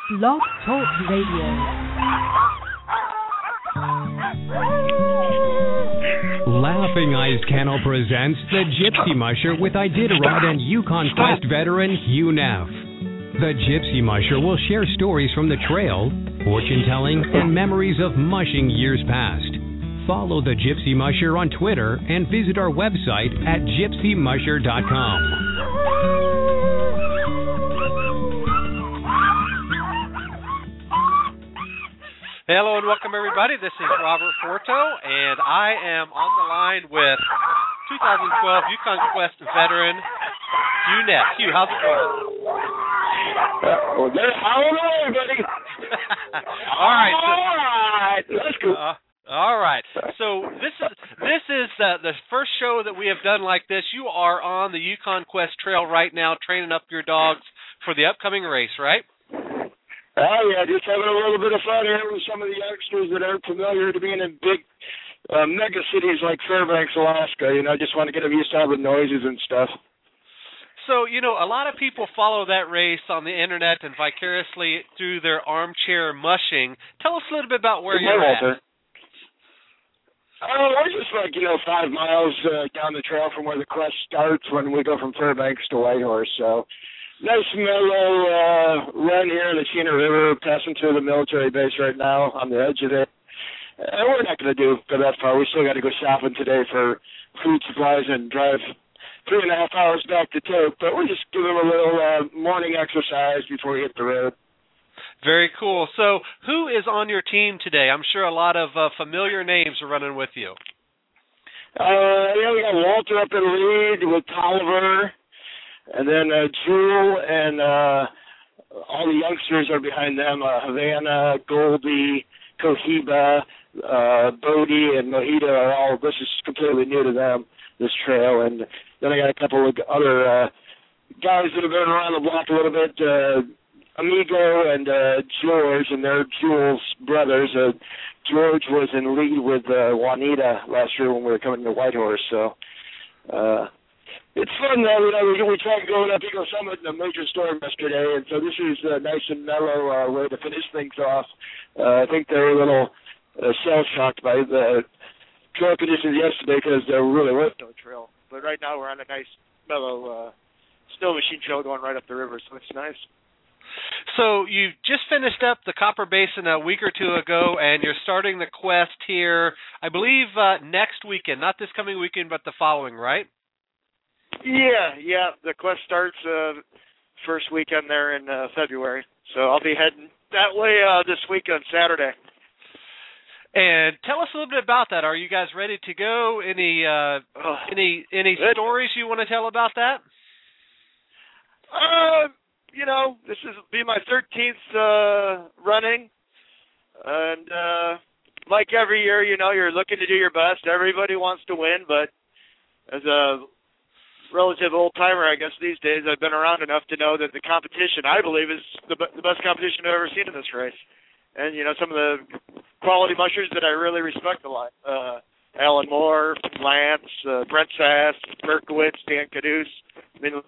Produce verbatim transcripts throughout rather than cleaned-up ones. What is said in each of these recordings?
Blog Talk Radio. Laughing Eyes Kennel presents The Gypsy Musher with Iditarod and Yukon Quest veteran Hugh Neff. The Gypsy Musher will share stories from the trail, fortune-telling, and memories of mushing years past. Follow The Gypsy Musher on Twitter and visit our website at gypsy musher dot com. Hello and welcome, everybody. This is Robert Forto, and I am on the line with twenty twelve Yukon Quest veteran Hugh Neff. Hugh, how's it going? Uh, well, they're howling away, buddy. All right. So, all right. Let's go. Uh, all right. So this is this is uh, the first show that we have done like this. You are on the Yukon Quest Trail right now, training up your dogs for the upcoming race, right? Oh, yeah, just having a little bit of fun here with some of the youngsters that aren't familiar to being in big uh, mega cities like Fairbanks, Alaska. You know, I just want to get them used to all the noises and stuff. So, you know, a lot of people follow that race on the internet and vicariously through their armchair mushing. Tell us a little bit about where Good you're morning, at. Walter. Oh, we're just like, you know, five miles uh, down the trail from where the quest starts when we go from Fairbanks to Whitehorse. So, nice mellow uh, run here in the Chena River, passing through the military base right now on the edge of it. And we're not going to do go that far. We still got to go shopping today for food supplies and drive three and a half hours back to Toke. But we're just giving them a little uh, morning exercise before we hit the road. Very cool. So who is on your team today? I'm sure a lot of uh, familiar names are running with you. Uh, yeah, we got Walter up in lead with Tolliver. And then uh, Jewel and uh, all the youngsters are behind them. Uh, Havana, Goldie, Cohiba, uh, Bodie, and Mojito are all, this is completely new to them, this trail. And then I got a couple of other uh, guys that have been around the block a little bit, uh, Amigo and uh, George, and they're Jewel's brothers. Uh, George was in lead with uh, Juanita last year when we were coming to Whitehorse, so... Uh, It's fun, though. You know, we, we tried going up Eagle Summit in a major storm yesterday, and so this is a nice and mellow uh, way to finish things off. Uh, I think they were a little uh, shell-shocked by the trail conditions yesterday because there really was no trail. But right now we're on a nice, mellow uh, snow machine trail going right up the river, so it's nice. So you just finished up the Copper Basin a week or two ago, and you're starting the quest here, I believe, uh, next weekend. Not this coming weekend, but the following, right? Yeah, yeah. The quest starts uh, first weekend there in uh, February, so I'll be heading that way uh, this week on Saturday. And tell us a little bit about that. Are you guys ready to go? Any uh, oh, any any good. stories you want to tell about that? Uh, you know, this is be my thirteenth uh, running, and uh, like every year, you know, you're looking to do your best. Everybody wants to win, but as a relative old-timer, I guess, these days, I've been around enough to know that the competition, I believe, is the, the best competition I've ever seen in this race. And, you know, some of the quality mushers that I really respect a lot. Uh, Alan Moore, Lance, uh, Brent Sass, Berkowitz, Dan Caduce. I mean,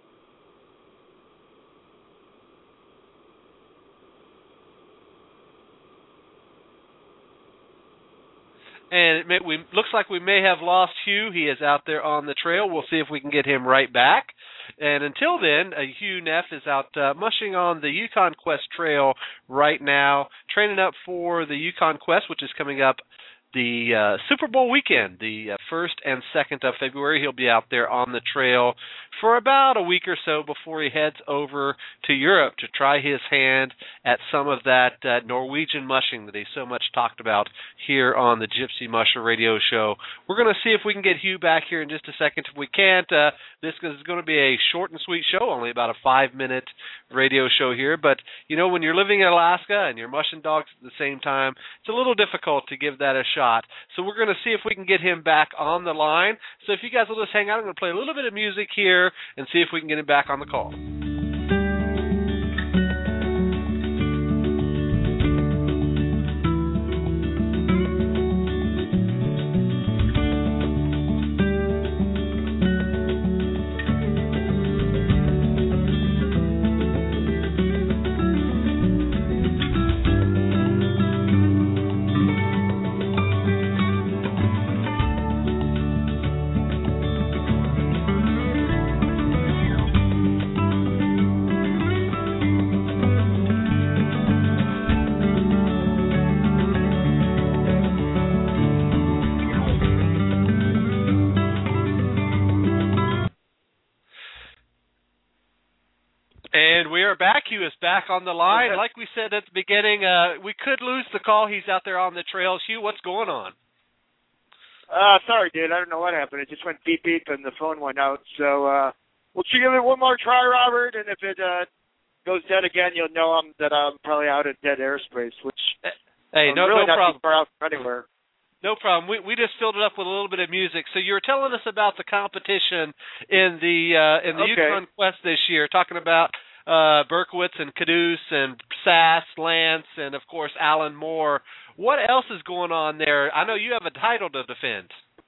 And it may, we looks like we may have lost Hugh. He is out there on the trail. We'll see if we can get him right back. And until then, uh, Hugh Neff is out uh, mushing on the Yukon Quest Trail right now, training up for the Yukon Quest, which is coming up the uh, Super Bowl weekend, the uh, first and second of February. He'll be out there on the trail for about a week or so before he heads over to Europe to try his hand at some of that uh, Norwegian mushing that he so much talked about here on the Gypsy Musher radio show. We're going to see if we can get Hugh back here in just a second. If we can't, uh, this is going to be a short and sweet show, only about a five-minute radio show here. But, you know, when you're living in Alaska and you're mushing dogs at the same time, it's a little difficult to give that a shot. So we're going to see if we can get him back on the line. So if you guys will just hang out, I'm going to play a little bit of music here and see if we can get him back on the call. Hugh is back on the line. Like we said at the beginning, uh, we could lose the call. He's out there on the trails. Hugh, what's going on? Uh, sorry, dude. I don't know what happened. It just went beep beep and the phone went out. So uh, we'll give it one more try, Robert. And if it uh, goes dead again, you'll know I'm, that I'm probably out in dead airspace, which hey, I'm no, really no not problem. too far out from anywhere. No problem. We we just filled it up with a little bit of music. So you were telling us about the competition in the uh, in the Okay. Yukon Quest this year, talking about uh, Berkowitz and Caduce and Sass, Lance, and of course Alan Moore. What else is going on there? I know you have a title to defend.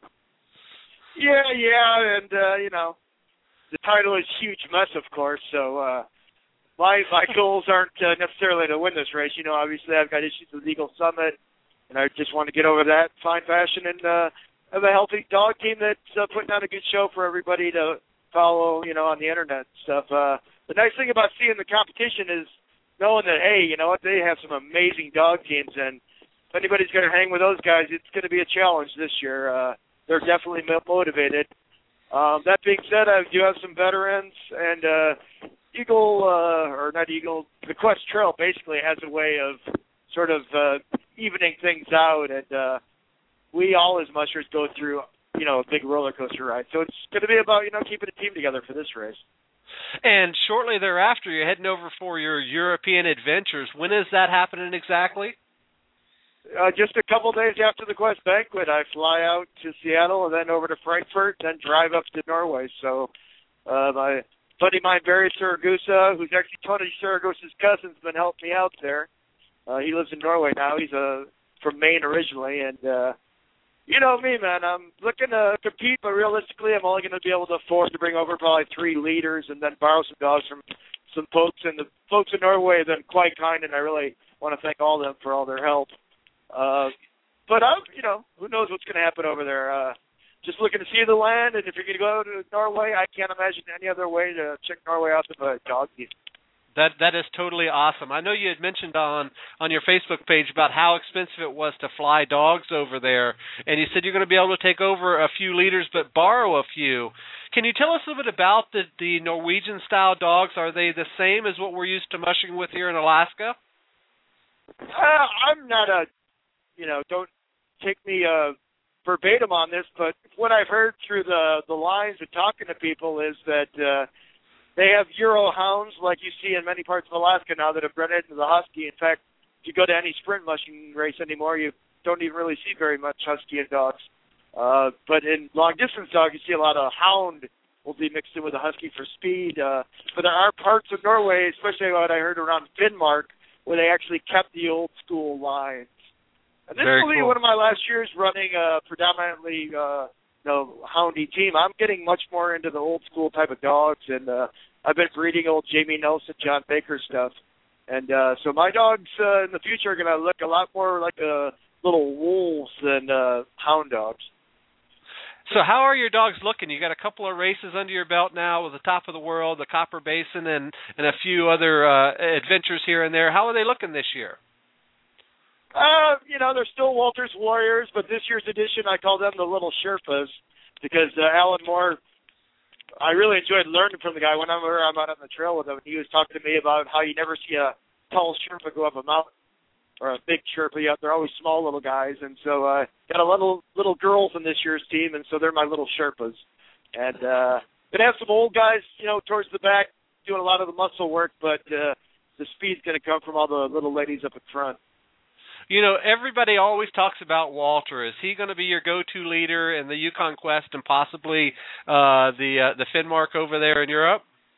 Yeah, yeah, and uh, you know, the title is Huge Mess, of course. So uh, my my goals aren't uh, necessarily to win this race. You know, obviously I've got issues with Eagle Summit. And I just want to get over that in fine fashion and uh, have a healthy dog team that's uh, putting on a good show for everybody to follow, you know, on the internet and stuff. Uh, the nice thing about seeing the competition is knowing that, hey, you know what, they have some amazing dog teams, and if anybody's going to hang with those guys, it's going to be a challenge this year. Uh, they're definitely motivated. Um, that being said, I do have some veterans, and uh, Eagle, uh, or not Eagle, the Quest Trail basically has a way of sort of uh, evening things out, and uh, we all as mushers go through, you know, a big roller coaster ride. So it's going to be about, you know, keeping a team together for this race. And shortly thereafter, you're heading over for your European adventures. When is that happening exactly? Uh, just a couple days after the Quest Banquet, I fly out to Seattle and then over to Frankfurt, then drive up to Norway. So uh, my buddy of mine, Barry Saragusa, who's actually Tony Saragusa's cousin, has been helping me out there. Uh, he lives in Norway now. He's uh, from Maine originally, and uh, you know me, man. I'm looking to compete, but realistically, I'm only going to be able to afford to bring over probably three leaders and then borrow some dogs from some folks. And the folks in Norway have been quite kind, and I really want to thank all of them for all their help. Uh, but I'm, you know, who knows what's going to happen over there? Uh, just looking to see the land, and if you're going to go to Norway, I can't imagine any other way to check Norway out than a dog team. That that is totally awesome. I know you had mentioned on, on your Facebook page about how expensive it was to fly dogs over there, and you said you're going to be able to take over a few leaders but borrow a few. Can you tell us a little bit about the, the Norwegian-style dogs? Are they the same as what we're used to mushing with here in Alaska? Uh, I'm not a, you know, don't take me uh, verbatim on this, but what I've heard through the, the lines of talking to people is that uh, they have Euro hounds like you see in many parts of Alaska now that have bred into the husky. In fact, if you go to any sprint mushing race anymore, you don't even really see very much husky in dogs. Uh, but in long-distance dogs, you see a lot of hound will be mixed in with a husky for speed. Uh, but there are parts of Norway, especially what I heard around Finnmark, where they actually kept the old-school lines. And this Very will be cool. one of my last years running a predominantly uh, you know, houndy team. I'm getting much more into the old-school type of dogs, and uh, I've been breeding old Jamie Nelson, John Baker stuff. And uh, so my dogs uh, in the future are going to look a lot more like uh, little wolves than uh, hound dogs. So how are your dogs looking? You got a couple of races under your belt now with the Top of the World, the Copper Basin, and, and a few other uh, adventures here and there. How are they looking this year? Uh, you know, they're still Walter's Warriors, but this year's edition, I call them the Little Sherpas because uh, Alan Moore, I really enjoyed learning from the guy. Whenever I'm out on the trail with him, he was talking to me about how you never see a tall Sherpa go up a mountain or a big Sherpa. Yeah, they're always small little guys, and so uh, got a little little girls in this year's team, and so they're my little Sherpas. And uh, gonna have some old guys, you know, towards the back doing a lot of the muscle work, but uh, the speed's gonna come from all the little ladies up in front. You know, everybody always talks about Walter. Is he going to be your go-to leader in the Yukon Quest and possibly uh, the uh, the Finnmark over there in Europe?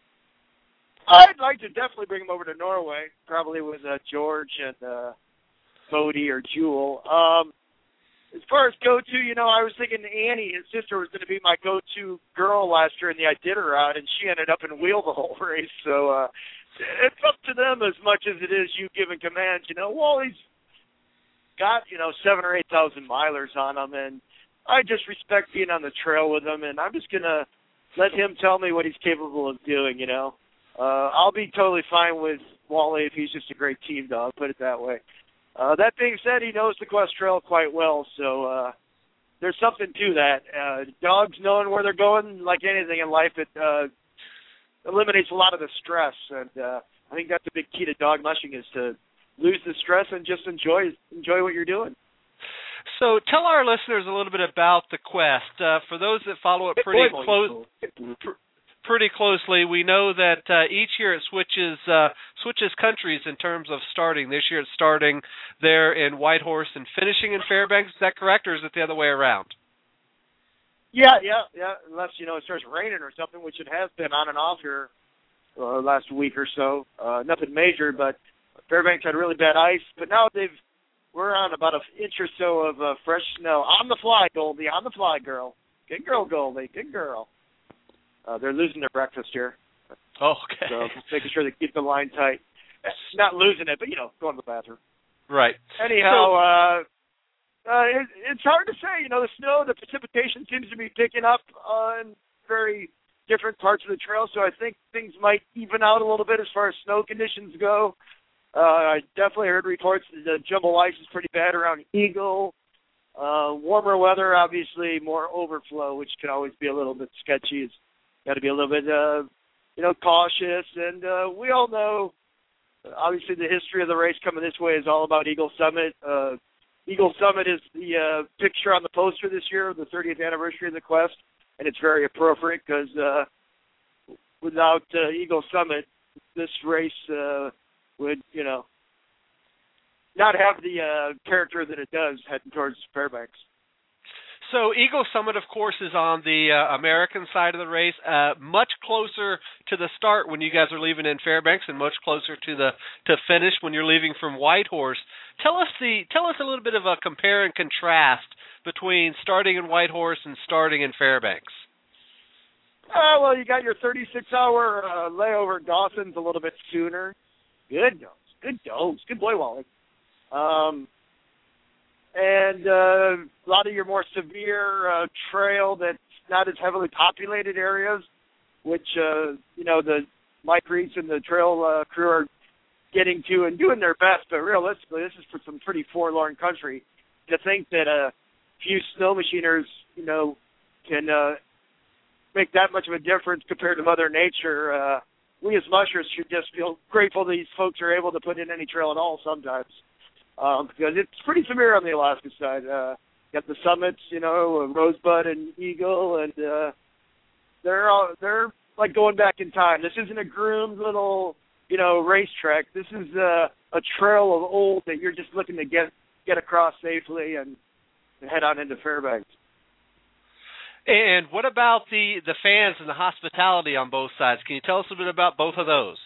I'd like to definitely bring him over to Norway, probably with uh, George and uh, Bodie or Jewel. Um, as far as go-to, you know, I was thinking Annie, his sister, was going to be my go-to girl last year in the Iditarod, and she ended up in wheel the whole race. So uh, it's up to them as much as it is you giving commands. You know, Wally's got, you know, seven or eight thousand milers on him, and I just respect being on the trail with him, and I'm just gonna let him tell me what he's capable of doing. You know, uh, I'll be totally fine with Wally if he's just a great team dog. Put it that way. Uh, that being said, he knows the Quest Trail quite well, so uh, there's something to that. Uh, dogs knowing where they're going, like anything in life, it uh, eliminates a lot of the stress. And uh, I think that's a big key to dog mushing is to lose the stress and just enjoy enjoy what you're doing. So tell our listeners a little bit about the Quest. Uh, for those that follow it pretty close, pr- pretty closely, we know that uh, each year it switches uh, switches countries in terms of starting. This year it's starting there in Whitehorse and finishing in Fairbanks. Is that correct, or is it the other way around? Yeah, yeah, yeah. Unless, you know, it starts raining or something, which it has been on and off here uh, last week or so. Uh, nothing major, but Fairbanks had really bad ice. But now they've we're on about an inch or so of uh, fresh snow. On the fly, Goldie. On the fly, girl. Good girl, Goldie. Good girl. Uh, they're losing their breakfast here. Oh, okay. So just making sure they keep the line tight. Not losing it, but, you know, going to the bathroom. Right. Anyhow, so, uh, uh, it, it's hard to say. You know, the snow, the precipitation seems to be picking up uh, in very different parts of the trail, so I think things might even out a little bit as far as snow conditions go. Uh, I definitely heard reports that the jumbo ice is pretty bad around Eagle. Uh, warmer weather, obviously, more overflow, which can always be a little bit sketchy. It's got to be a little bit, uh, you know, cautious. And uh, we all know, obviously, the history of the race coming this way is all about Eagle Summit. Uh, Eagle Summit is the uh, picture on the poster this year, the thirtieth anniversary of the Quest, and it's very appropriate because uh, without uh, Eagle Summit, this race uh, would, you know, not have the uh, character that it does heading towards Fairbanks. So Eagle Summit, of course, is on the uh, American side of the race, uh, much closer to the start when you guys are leaving in Fairbanks, and much closer to the to finish when you're leaving from Whitehorse. Tell us the tell us a little bit of a compare and contrast between starting in Whitehorse and starting in Fairbanks. Uh, well, you got your thirty-six hour uh, layover at Dawson's a little bit sooner. Good dose, good dose, good boy, Wally. Um, and uh, a lot of your more severe uh, trail that's not as heavily populated areas, which, uh, you know, the Mike Reese and the trail uh, crew are getting to and doing their best, but realistically, this is for some pretty forlorn country. To think that a few snow machiners, you know, can uh, make that much of a difference compared to Mother Nature, uh, we as mushers should just feel grateful these folks are able to put in any trail at all sometimes. Um, because it's pretty severe on the Alaska side. Uh, got the summits, you know, Rosebud and Eagle, and uh, they're all, they're like going back in time. This isn't a groomed little, you know, racetrack. This is uh, a trail of old that you're just looking to get get across safely and, and head on into Fairbanks. And what about the, the fans and the hospitality on both sides? Can you tell us a bit about both of those?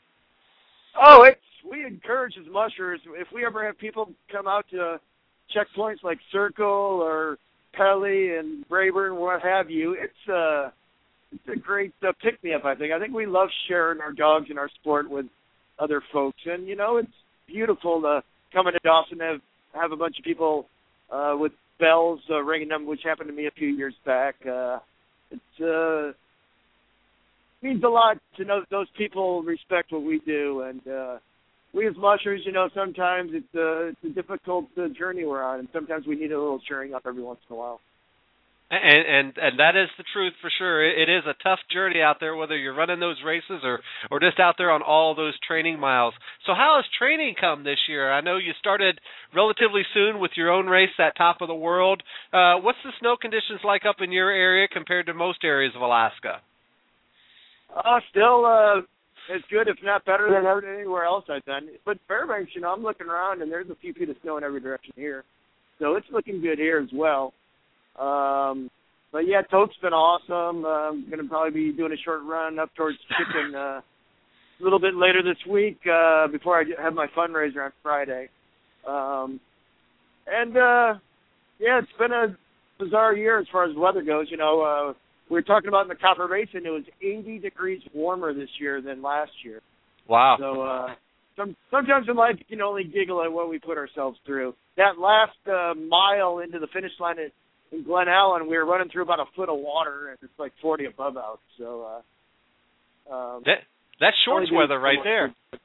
Oh, it's we encourage as mushers, if we ever have people come out to checkpoints like Circle or Pelly and Brayburn, what have you, it's a, it's a great uh, pick-me-up, I think. I think we love sharing our dogs and our sport with other folks. And, you know, it's beautiful to come into Dawson and have, have a bunch of people uh, with bells uh, ringing them, which happened to me a few years back. Uh, it's uh, means a lot to know that those people respect what we do. And, uh, we as mushers, you know, sometimes it's a, it's a difficult uh, journey we're on, and sometimes we need a little cheering up every once in a while. And and and that is the truth for sure. It is a tough journey out there, whether you're running those races or, or just out there on all those training miles. So how has training come this year? I know you started relatively soon with your own race at Top of the World. Uh, what's the snow conditions like up in your area compared to most areas of Alaska? Uh, still uh, as good, if not better, than anywhere else I've been. But Fairbanks, you know, I'm looking around, and there's a few feet of snow in every direction here. So it's looking good here as well. Um, but, yeah, Tote's been awesome. Uh, I'm going to probably be doing a short run up towards Chicken uh, a little bit later this week uh, before I have my fundraiser on Friday. Um, and, uh, yeah, it's been a bizarre year as far as weather goes. You know, uh, we were talking about in the Copper Basin, it was eighty degrees warmer this year than last year. Wow. So uh, some, sometimes in life you can only giggle at what we put ourselves through. That last uh, mile into the finish line at, in Glen Allen, we were running through about a foot of water, and it's like forty above out. So uh, um, that that's shorts weather right there.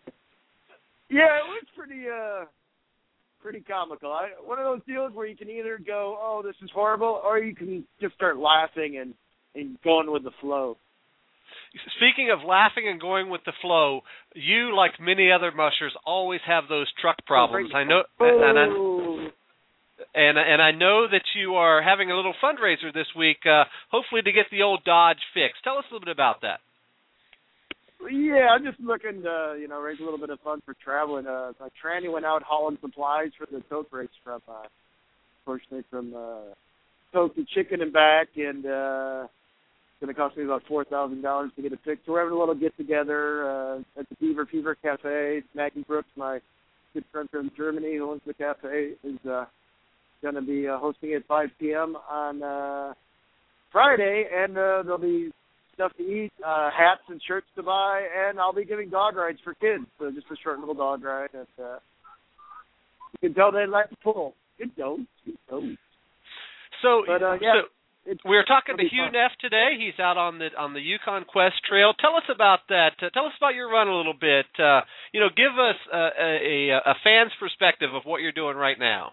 Yeah, it was pretty uh, pretty comical. I, one of those deals where you can either go, "Oh, this is horrible," or you can just start laughing and and going with the flow. Speaking of laughing and going with the flow, you, like many other mushers, always have those truck problems. I know, and I, and, and I know that you are having a little fundraiser this week, uh, hopefully to get the old Dodge fixed. Tell us a little bit about that. Yeah, I'm just looking to, you know, raise a little bit of funds for traveling. Uh, my tranny went out hauling supplies for the tote race from, uh, unfortunately, from uh, tote to Chicken and back, and uh, it's going to cost me about four thousand dollars to get it fixed. So we're having a little get-together uh, at the Beaver Fever Cafe. Maggie Brooks, my good friend from Germany who owns the cafe, is uh, going to be uh, hosting it at five p.m. on uh, Friday, and uh, there'll be stuff to eat, uh, hats and shirts to buy, and I'll be giving dog rides for kids, so just a short little dog ride. And uh, you can tell they like to pull. Good dogs, good dogs. So, but, uh, yeah. so we were talking to Hugh Neff today. He's out on the on the Yukon Quest Trail. Tell us about that. Uh, tell us about your run a little bit. Uh, you know, give us a, a, a fan's perspective of what you're doing right now.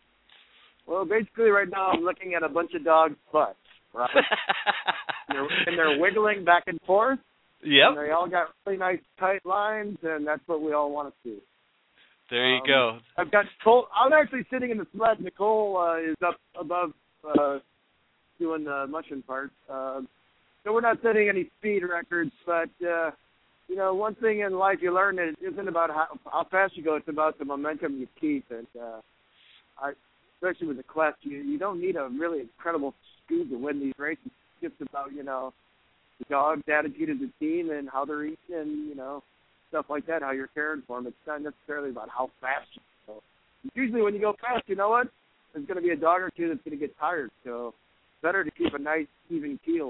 Well, basically, right now I'm looking at a bunch of dogs' butts, right? and, they're, and they're wiggling back and forth. Yep. And they all got really nice tight lines, and that's what we all want to see. There you um, go. I've got Nicole. I'm actually sitting in the sled. Nicole uh, is up above. Uh, doing the mushing part. Uh, so we're not setting any speed records, but, uh, you know, one thing in life you learn is it isn't about how, how fast you go, it's about the momentum you keep. And uh, I, especially with the Quest, you, you don't need a really incredible speed to win these races. It's just about, you know, the dog's attitude of the team and how they're eating and, you know, stuff like that, how you're caring for them. It's not necessarily about how fast you go. Usually when you go fast, you know what? There's going to be a dog or two that's going to get tired, so better to keep a nice, even keel.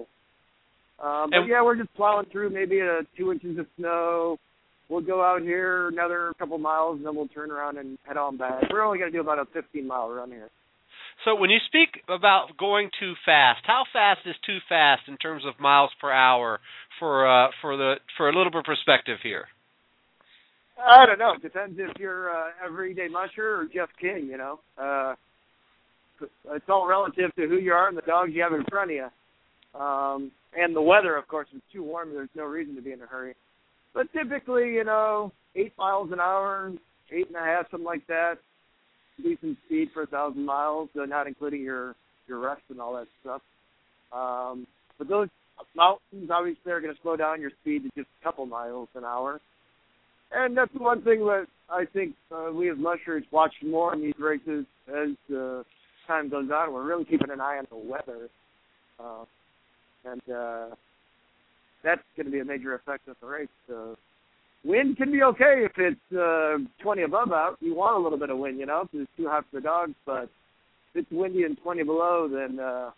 Um, but, yeah, we're just plowing through maybe uh, two inches of snow. We'll go out here another couple miles, and then we'll turn around and head on back. We're only going to do about a fifteen-mile run here. So when you speak about going too fast, how fast is too fast in terms of miles per hour for uh, for the for a little bit of perspective here? I don't know. It depends if you're uh, everyday musher or Jeff King, you know. Uh, It's all relative to who you are and the dogs you have in front of you. Um, and the weather, of course, if it's too warm, there's no reason to be in a hurry. But typically, you know, eight miles an hour, eight and a half, something like that. Decent speed for a thousand miles, uh, not including your, your rest and all that stuff. Um, but those mountains, obviously, are going to slow down your speed to just a couple miles an hour. And that's the one thing that I think uh, we as mushers watch more in these races as uh, time goes on. We're really keeping an eye on the weather, uh, and uh, that's going to be a major effect of the race. Uh, wind can be okay if it's uh, twenty above out. You want a little bit of wind, you know, because it's too hot for the dogs. But if it's windy and twenty below, then uh,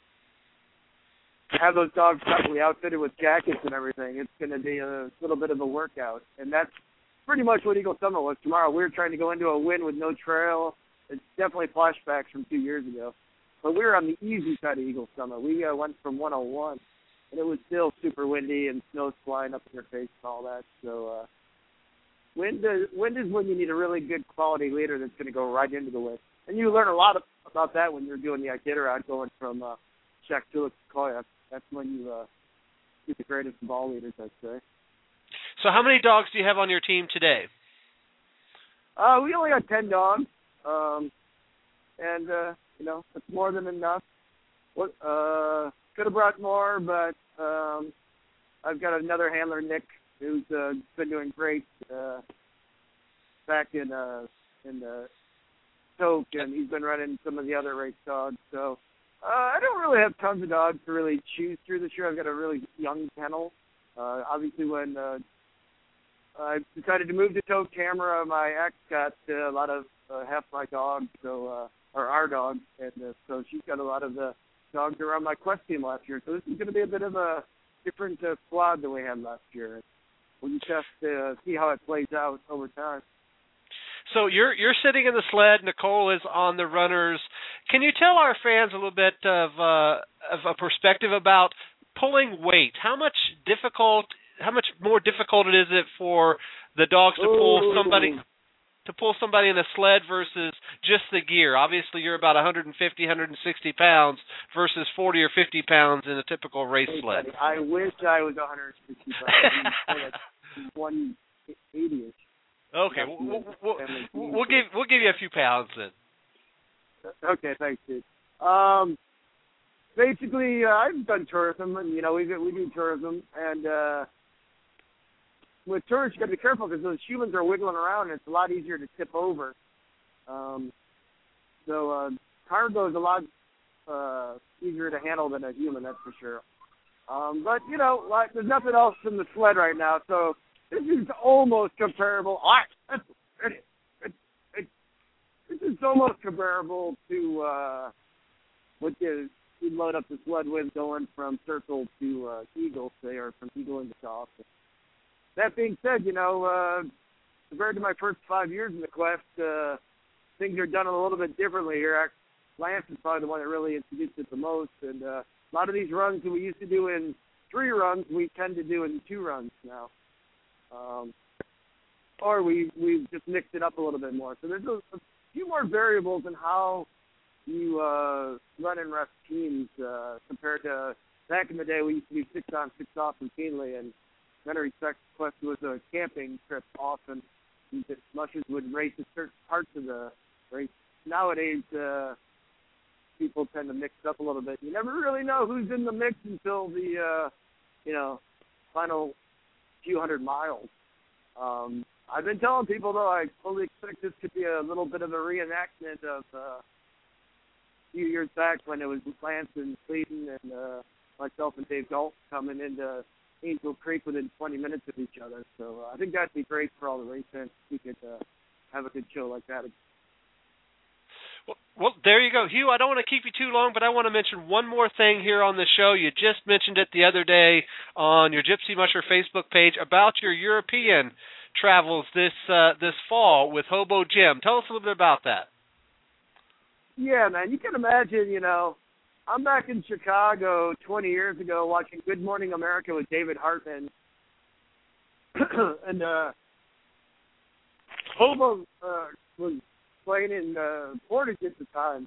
have those dogs properly outfitted with jackets and everything. It's going to be a little bit of a workout, and that's pretty much what Eagle Summit was tomorrow. We were trying to go into a wind with no trail. It's definitely flashbacks from two years ago. But we were on the easy side of Eagle Summit. We uh, went from one oh one, and it was still super windy and snow's flying up in your face and all that. So uh, wind, uh, wind is when you need a really good quality leader that's going to go right into the wind. And you learn a lot of, about that when you're doing the Iditarod going from uh, Shaktoolik to Koyuk. That's when you uh, get the greatest of all leaders, I'd say. So how many dogs do you have on your team today? Uh, we only got ten dogs. Um, and, uh, you know, it's more than enough. What, uh, could have brought more, but um, I've got another handler, Nick, who's uh, been doing great uh, back in uh, in the Toke, and he's been running some of the other race dogs. So uh, I don't really have tons of dogs to really choose through this year. I've got a really young kennel. Uh, obviously, when uh, I decided to move to Toke Camera, my ex got uh, a lot of Uh, half my dogs, so uh, or our dogs, and uh, so she's got a lot of the dogs around my Quest team last year. So this is going to be a bit of a different uh, squad than we had last year. We'll just have to uh, see how it plays out over time. So you're you're sitting in the sled. Nicole is on the runners. Can you tell our fans a little bit of uh, of a perspective about pulling weight? How much difficult? How much more difficult it is it for the dogs to pull Ooh. somebody? to pull somebody in a sled versus just the gear? Obviously, you're about one fifty, one sixty pounds versus forty or fifty pounds in a typical race hey, sled. buddy, I wish I was one sixty pounds. one eighty-ish. Okay, we'll, we'll, we'll, we'll give we'll give you a few pounds then. Okay, thanks, dude. Um, basically, uh, I've done tourism, and you know we we do tourism, and uh, with tourists you got to be careful because those humans are wiggling around, and it's a lot easier to tip over. Um, so uh, cargo is a lot uh, easier to handle than a human, that's for sure. Um, but you know, like, there's nothing else in the sled right now, so. This is almost comparable. It, it, it, this is almost comparable to uh, what you, you load up the sled with going from Circle to uh, Eagle, say, or from Eagle into Austin. That being said, you know, uh, compared to my first five years in the Quest, uh, things are done a little bit differently here. Lance is probably the one that really introduced it the most, and uh, a lot of these runs that we used to do in three runs, we tend to do in two runs now. Um, or we, we've just mixed it up a little bit more. So there's a, a few more variables in how you uh, run and rest teams uh, compared to back in the day. We used to do six on, six off routinely, and many respects, Quest was a camping trip often. Mushes would race at certain parts of the race. Nowadays, uh, people tend to mix it up a little bit. You never really know who's in the mix until the, uh, you know, final few hundred miles. Um, I've been telling people, though, I fully expect this to be a little bit of a reenactment of uh, a few years back when it was Lance and Clayton and uh, myself and Dave Galt coming into Angel Creek within twenty minutes of each other. So uh, I think that'd be great for all the race fans if we could uh, have a good show like that. Well, well, there you go. Hugh, I don't want to keep you too long, but I want to mention one more thing here on the show. You just mentioned it the other day on your Gypsy Musher Facebook page about your European travels this uh, this fall with Hobo Jim. Tell us a little bit about that. Yeah, man. You can imagine, you know, I'm back in Chicago twenty years ago watching Good Morning America with David Hartman. and uh, Hobo uh, was playing in uh, Portage at the time.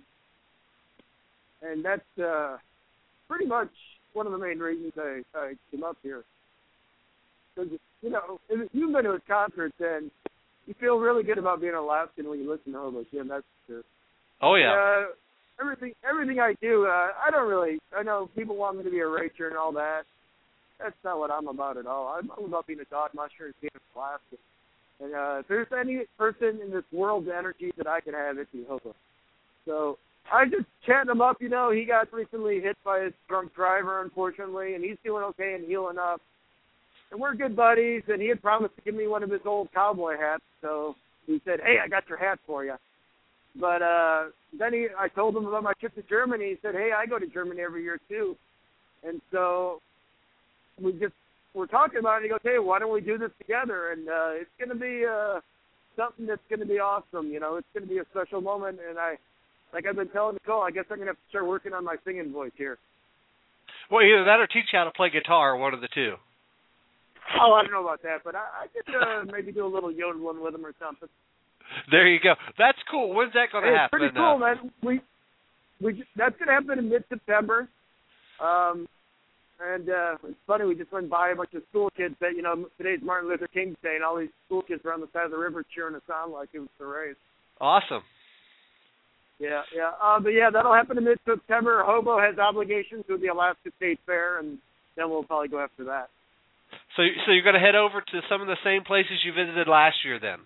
And that's uh, pretty much one of the main reasons I, I came up here. Because, you know, if you've been to a concert, then you feel really good about being Alaskan when you listen to Hobo Jim, that's for sure. Oh, yeah. Uh, everything everything I do, uh, I don't really, I know people want me to be a racer and all that. That's not what I'm about at all. I'm, I'm about being a dog musher and being a Alaskan. And uh, if there's any person in this world's energy that I can have, it's Hobo. So I just chatting him up, you know. He got recently hit by a drunk driver, unfortunately, and he's doing okay and healing up. And we're good buddies, and he had promised to give me one of his old cowboy hats. So he said, hey, I got your hat for you. But uh, then he, I told him about my trip to Germany. He said, hey, I go to Germany every year, too. And so we just we're talking about it. He goes, hey, why don't we do this together? And uh, it's going to be uh, something that's going to be awesome. You know, it's going to be a special moment. And I, like I've been telling Nicole, I guess I'm going to have to start working on my singing voice here. Well, either that or teach you how to play guitar, one of the two. Oh, I don't know about that, but I, I could uh, maybe do a little yodeling with him or something. There you go. That's cool. When's that going to hey, happen? It's pretty cool, uh, man. We, we, that's going to happen in mid-September. Um, and uh, it's funny, we just went by a bunch of school kids that, you know, today's Martin Luther King's Day, and all these school kids were on the side of the river cheering us on like it was the race. Awesome. Yeah, yeah. Uh, but, yeah, that'll happen in mid-September. Hobo has obligations with the Alaska State Fair, and then we'll probably go after that. So, so you're going to head over to some of the same places you visited last year then?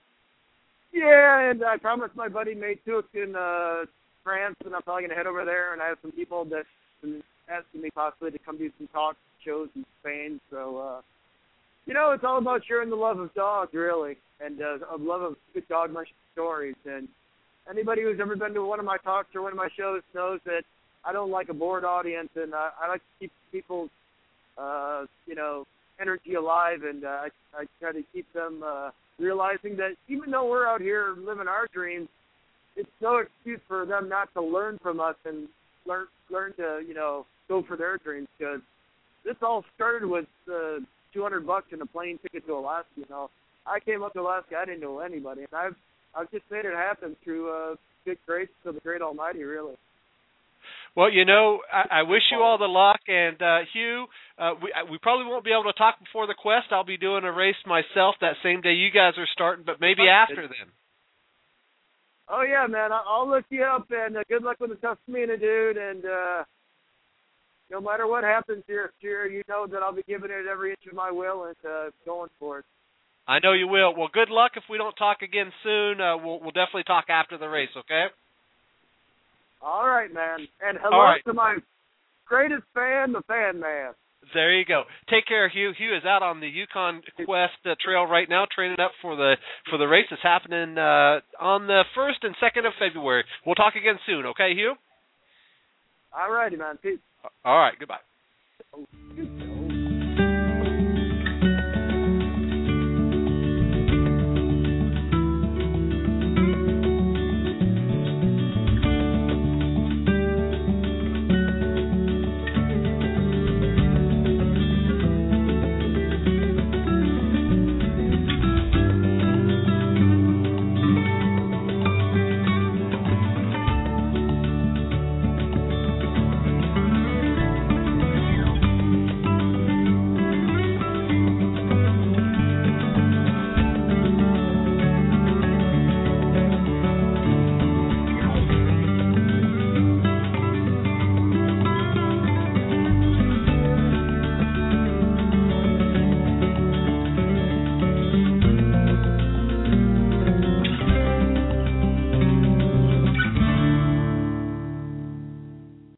Yeah, and I promised my buddy May Took in uh, France, and I'm probably going to head over there, and I have some people that been asking me possibly to come do some talk shows in Spain. So, uh, you know, it's all about sharing the love of dogs, really, and uh, a love of good dog mush stories. And anybody who's ever been to one of my talks or one of my shows knows that I don't like a bored audience, and uh, I like to keep people's, uh, you know, energy alive, and uh, I, I try to keep them uh, realizing that even though we're out here living our dreams, it's no excuse for them not to learn from us and learn learn to, you know, go for their dreams, because this all started with uh, two hundred bucks and a plane ticket to Alaska. You know, I came up to Alaska, I didn't know anybody, and I've I've just made it happen through uh, good grace of the Great Almighty, really. Well, you know, I, I wish you all the luck, and uh, Hugh, uh, we we probably won't be able to talk before the Quest. I'll be doing a race myself that same day you guys are starting, but maybe after then. Oh yeah, man, I'll look you up, and uh, good luck with the Tuscaloosa, dude, and uh, no matter what happens here, sure, you know that I'll be giving it every inch of my will and uh, going for it. I know you will. Well, good luck. If we don't talk again soon, uh, we'll, we'll definitely talk after the race, okay? All right, man. And hello right. to my greatest fan, the Fan Man. There you go. Take care, Hugh. Hugh is out on the Yukon Quest uh, Trail right now, training up for the for the race that's happening uh, on the first and second of February. We'll talk again soon, okay, Hugh? All righty, man. Peace. All right. Goodbye.